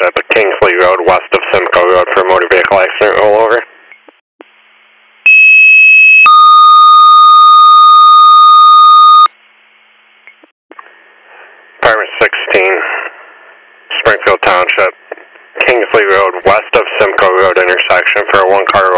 Township at Kingsley Road, west of Simcoe Road for a motor vehicle accident rollover. Apartment 16, Springfield Township, Kingsley Road, west of Simcoe Road intersection for a one-car